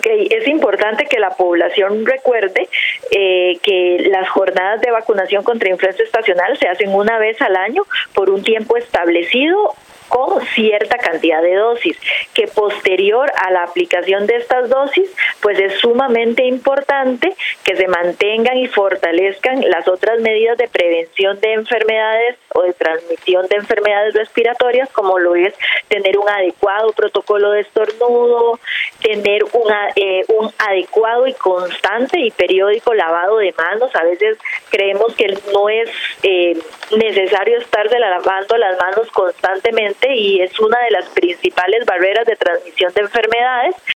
Ok, es importante que la población recuerde que las jornadas de vacunación contra influenza estacional se hacen una vez al año por un tiempo establecido con cierta cantidad de dosis, que posterior a la aplicación de estas dosis, pues es sumamente importante que se mantengan y fortalezcan las otras medidas de prevención de enfermedades o de transmisión de enfermedades respiratorias, como lo es tener un adecuado protocolo de estornudo, tener un adecuado y constante y periódico lavado de manos. A veces creemos que no es necesario estarse lavando las manos constantemente y es una de las principales barreras de transmisión de enfermedades.